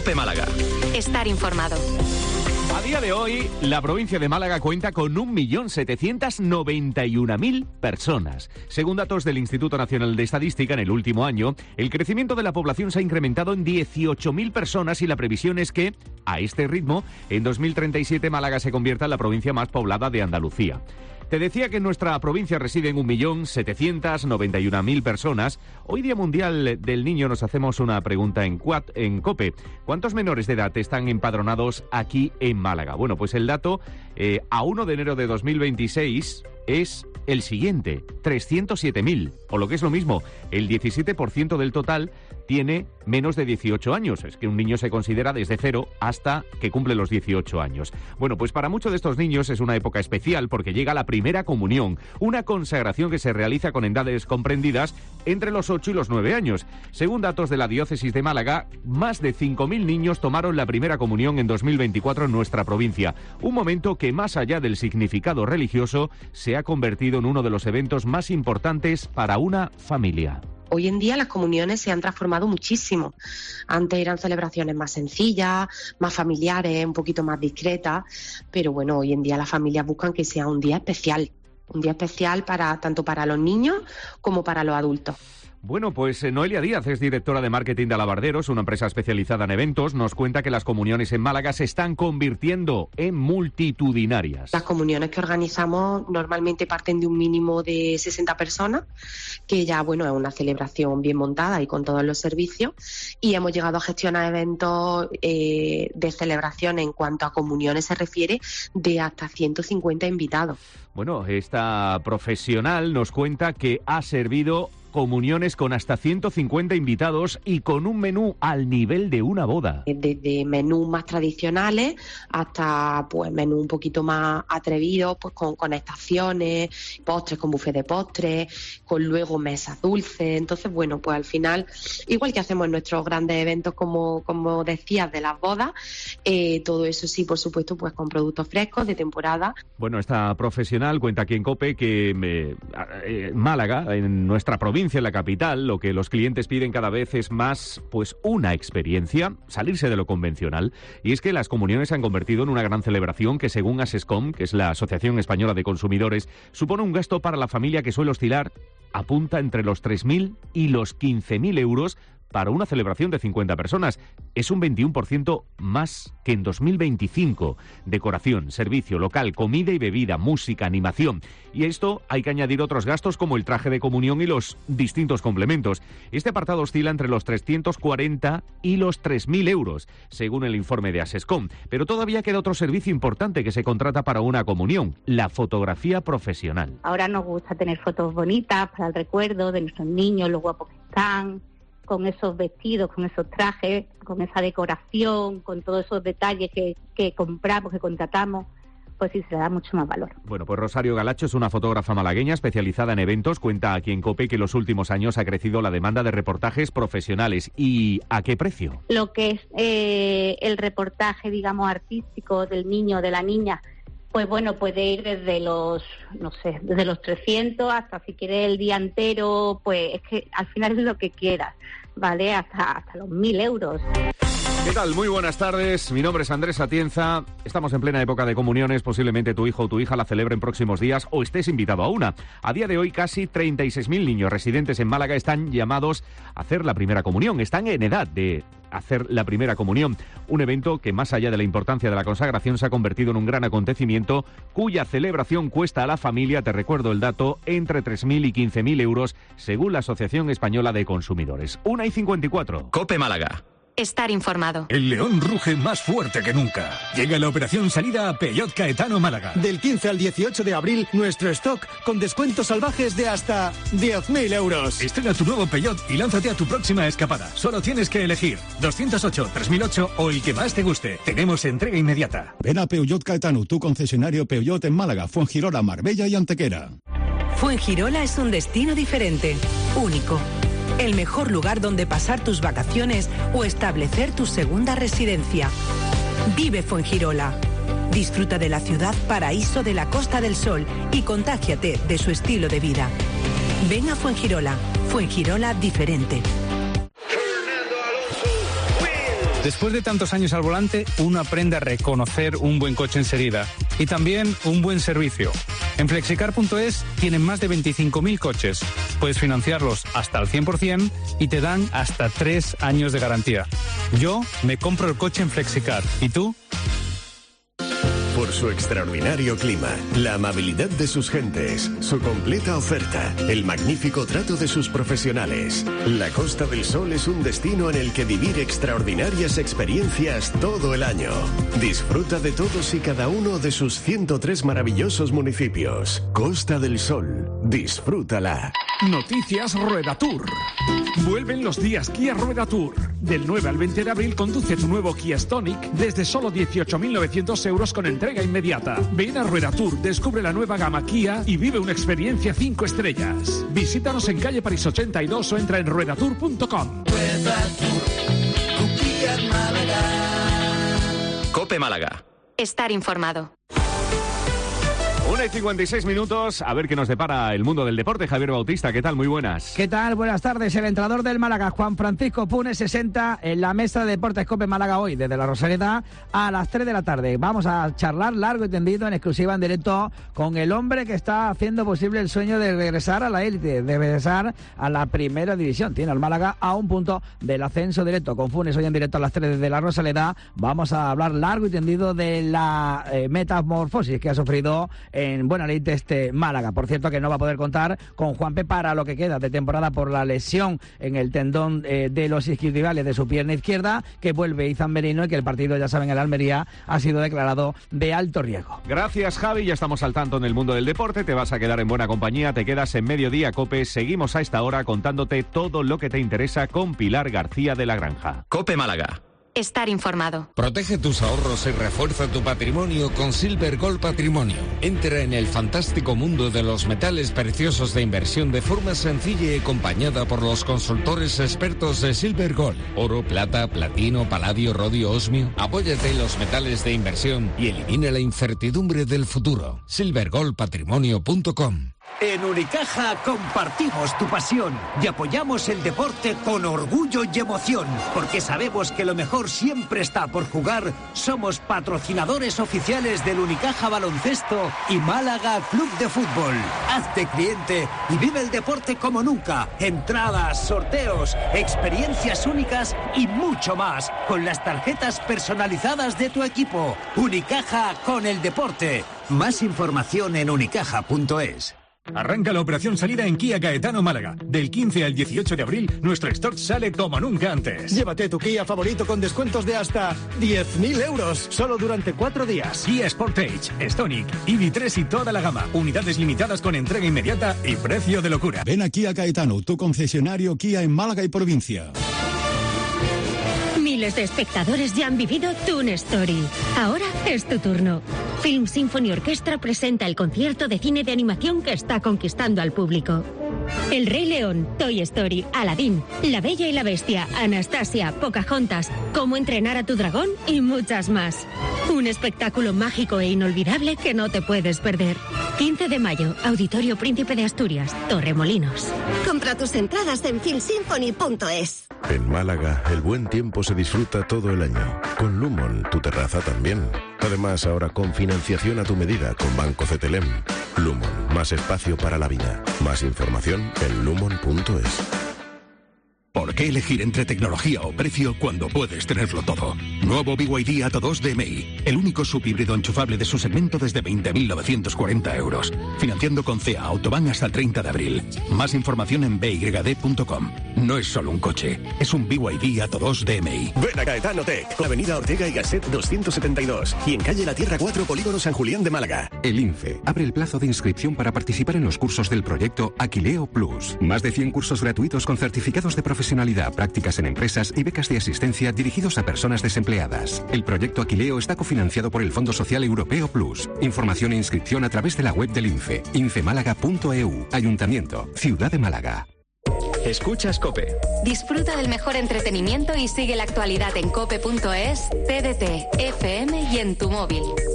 COPE Málaga. Estar informado. A día de hoy, la provincia de Málaga cuenta con 1.791.000 personas. Según datos del Instituto Nacional de Estadística, en el último año, el crecimiento de la población se ha incrementado en 18.000 personas y la previsión es que, a este ritmo, en 2037 Málaga se convierta en la provincia más poblada de Andalucía. Te decía que en nuestra provincia residen 1.791.000 personas. Hoy, Día Mundial del Niño, nos hacemos una pregunta en COPE. ¿Cuántos menores de edad están empadronados aquí en Málaga? Bueno, pues el dato a 1 de enero de 2026 es el siguiente, 307.000, o lo que es lo mismo, el 17% del total tiene menos de 18 años. Es que un niño se considera desde 0 hasta que cumple los 18 años. Bueno, pues para muchos de estos niños es una época especial porque llega la primera comunión, una consagración que se realiza con edades comprendidas entre los 8 y los 9 años. Según datos de la Diócesis de Málaga, más de 5.000 niños tomaron la primera comunión en 2024 en nuestra provincia. Un momento que, más allá del significado religioso, se ha convertido en uno de los eventos más importantes para una familia. Hoy en día las comuniones se han transformado muchísimo. Antes eran celebraciones más sencillas, más familiares, un poquito más discretas, pero bueno, hoy en día las familias buscan que sea un día especial tanto para los niños como para los adultos. Bueno, pues Noelia Díaz es directora de marketing de Alabarderos, una empresa especializada en eventos. Nos cuenta que las comuniones en Málaga se están convirtiendo en multitudinarias. Las comuniones que organizamos normalmente parten de un mínimo de 60 personas, que ya, bueno, es una celebración bien montada y con todos los servicios. Y hemos llegado a gestionar eventos de celebración en cuanto a comuniones se refiere de hasta 150 invitados. Bueno, esta profesional nos cuenta que ha servido comuniones con hasta 150 invitados y con un menú al nivel de una boda. Desde menús más tradicionales hasta pues menús un poquito más atrevidos, pues con estaciones, postres con buffet de postres, con luego mesas dulces. Entonces, bueno, pues al final, igual que hacemos en nuestros grandes eventos, como decías, de las bodas, todo eso sí, por supuesto, pues con productos frescos de temporada. Bueno, esta profesional cuenta aquí en COPE que Málaga, en nuestra provincia, en la capital, lo que los clientes piden cada vez es más, pues una experiencia, salirse de lo convencional. Y es que las comuniones se han convertido en una gran celebración que, según ASESCOM, que es la Asociación Española de Consumidores, supone un gasto para la familia que suele oscilar, apunta entre los 3.000 y los 15.000 euros para una celebración de 50 personas. Es un 21% más que en 2025. Decoración, servicio local, comida y bebida, música, animación. Y a esto hay que añadir otros gastos como el traje de comunión y los distintos complementos. Este apartado oscila entre los 340 y los 3.000 euros, según el informe de ASESCOM. Pero todavía queda otro servicio importante que se contrata para una comunión: la fotografía profesional. Ahora nos gusta tener fotos bonitas para el recuerdo de nuestros niños, lo guapos que están, con esos vestidos, con esos trajes, con esa decoración, con todos esos detalles que compramos, que contratamos, pues sí se le da mucho más valor. Bueno, pues Rosario Galacho es una fotógrafa malagueña especializada en eventos. Cuenta aquí en COPE que en los últimos años ha crecido la demanda de reportajes profesionales. ¿Y a qué precio? Lo que es el reportaje, digamos, artístico del niño o de la niña, pues bueno, puede ir desde los 300 hasta, si quieres, el día entero, pues es que al final es lo que quieras, ¿vale? Hasta los 1.000 euros. ¿Qué tal? Muy buenas tardes. Mi nombre es Andrés Atienza. Estamos en plena época de comuniones. Posiblemente tu hijo o tu hija la celebre en próximos días o estés invitado a una. A día de hoy, casi 36.000 niños residentes en Málaga están llamados a hacer la primera comunión. Están en edad de hacer la primera comunión. Un evento que, más allá de la importancia de la consagración, se ha convertido en un gran acontecimiento cuya celebración cuesta a la familia, te recuerdo el dato, entre 3.000 y 15.000 euros, según la Asociación Española de Consumidores. 1:54. COPE Málaga. Estar informado. El león ruge más fuerte que nunca. Llega la operación salida a Peugeot Caetano Málaga. Del 15 al 18 de abril, nuestro stock con descuentos salvajes de hasta 10.000 euros. Estrena tu nuevo Peugeot y lánzate a tu próxima escapada. Solo tienes que elegir 208, 3008 o el que más te guste. Tenemos entrega inmediata. Ven a Peugeot Caetano, tu concesionario Peugeot en Málaga, Fuengirola, Marbella y Antequera. Fuengirola es un destino diferente, único. El mejor lugar donde pasar tus vacaciones o establecer tu segunda residencia. Vive Fuengirola. Disfruta de la ciudad paraíso de la Costa del Sol y contágiate de su estilo de vida. Ven a Fuengirola. Fuengirola diferente. Después de tantos años al volante, uno aprende a reconocer un buen coche enseguida y también un buen servicio. En Flexicar.es tienen más de 25.000 coches. Puedes financiarlos hasta el 100% y te dan hasta 3 años de garantía. Yo me compro el coche en Flexicar. ¿Y tú? Por su extraordinario clima, la amabilidad de sus gentes, su completa oferta, el magnífico trato de sus profesionales. La Costa del Sol es un destino en el que vivir extraordinarias experiencias todo el año. Disfruta de todos y cada uno de sus 103 maravillosos municipios. Costa del Sol, disfrútala. Noticias Rueda Tour. Vuelven los días Kia Rueda Tour. Del 9 al 20 de abril conduce tu nuevo Kia Stonic desde solo 18.900 euros con entrega inmediata. Ven a Rueda Tour, descubre la nueva gama Kia y vive una experiencia 5 estrellas. Visítanos en calle París 82 o entra en ruedatour.com. Rueda Tour, tu Kia Málaga. Cope Málaga. Estar informado. 1:56, a ver qué nos depara el mundo del deporte. Javier Bautista, ¿qué tal? Muy buenas. ¿Qué tal? Buenas tardes. El entrenador del Málaga, Juan Francisco Pune, se sienta en la mesa de Deportes Cope Málaga hoy, desde la Rosaleda a las 3 de la tarde. Vamos a charlar largo y tendido, en exclusiva, en directo, con el hombre que está haciendo posible el sueño de regresar a la élite, de regresar a la primera división. Tiene al Málaga a un punto del ascenso directo. Con Funes hoy en directo a las 3 desde la Rosaleda. Vamos a hablar largo y tendido de la metamorfosis que ha sufrido en buena ley de este Málaga. Por cierto, que no va a poder contar con Juanpe para lo que queda de temporada por la lesión en el tendón de los isquiotibiales de su pierna izquierda, que vuelve Izan Merino y que el partido, ya saben, en el Almería ha sido declarado de alto riesgo. Gracias, Javi. Ya estamos al tanto en el mundo del deporte. Te vas a quedar en buena compañía. Te quedas en Mediodía Cope. Seguimos a esta hora contándote todo lo que te interesa con Pilar García de la Granja. Cope Málaga. Estar informado. Protege tus ahorros y refuerza tu patrimonio con Silver Gold Patrimonio. Entra en el fantástico mundo de los metales preciosos de inversión de forma sencilla y acompañada por los consultores expertos de Silver Gold. Oro, plata, platino, paladio, rodio, osmio. Apóyate en los metales de inversión y elimina la incertidumbre del futuro. silvergoldpatrimonio.com. En Unicaja compartimos tu pasión y apoyamos el deporte con orgullo y emoción, porque sabemos que lo mejor siempre está por jugar. Somos patrocinadores oficiales del Unicaja Baloncesto y Málaga Club de Fútbol. Hazte cliente y vive el deporte como nunca. Entradas, sorteos, experiencias únicas y mucho más con las tarjetas personalizadas de tu equipo. Unicaja con el deporte. Más información en unicaja.es. Arranca la operación salida en Kia Gaetano Málaga. Del 15 al 18 de abril, nuestro stock sale como nunca antes. Llévate tu Kia favorito con descuentos de hasta 10.000 euros, solo durante 4 días. Kia Sportage, Stonic, EV3 y toda la gama. Unidades limitadas con entrega inmediata y precio de locura. Ven aquí a Gaetano, tu concesionario Kia en Málaga y provincia. Miles de espectadores ya han vivido Toon Story. Ahora es tu turno. Film Symphony Orchestra presenta el concierto de cine de animación que está conquistando al público. El Rey León, Toy Story, Aladdin, La Bella y la Bestia, Anastasia, Pocahontas, Cómo entrenar a tu dragón y muchas más. Un espectáculo mágico e inolvidable que no te puedes perder. 15 de mayo, Auditorio Príncipe de Asturias, Torremolinos. Compra tus entradas en filmsymphony.es. En Málaga, el buen tiempo se disfruta todo el año. Con Lumon, tu terraza también. Además, ahora con financiación a tu medida con Banco CTLM. Lumon, más espacio para la vida. Más información en lumon.es. ¿Por qué elegir entre tecnología o precio cuando puedes tenerlo todo? Nuevo BYD Atto 2 DMI, el único subhíbrido enchufable de su segmento desde 20.940 euros. Financiando con CEA Autobahn hasta el 30 de abril. Más información en byd.com. No es solo un coche, es un BYD Atto 2 DMI. Ven a Gaetano Tech, Avenida Ortega y Gasset 272 y en calle La Tierra 4, Polígono San Julián de Málaga. El INFE abre el plazo de inscripción para participar en los cursos del proyecto Aquileo Plus. Más de 100 cursos gratuitos con certificados de profesionalidad, prácticas en empresas y becas de asistencia dirigidos a personas desempleadas. El proyecto Aquileo está cofinanciado por el Fondo Social Europeo Plus. Información e inscripción a través de la web del INFE, infemálaga.eu. Ayuntamiento, Ciudad de Málaga. Escuchas COPE. Disfruta del mejor entretenimiento y sigue la actualidad en cope.es, TDT, FM y en tu móvil.